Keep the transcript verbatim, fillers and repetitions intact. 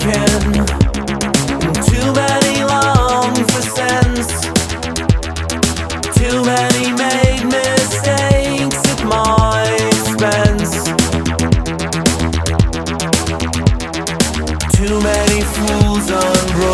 broken. Too many long for sense. Too many made mistakes at my expense. Too many fools unbroken.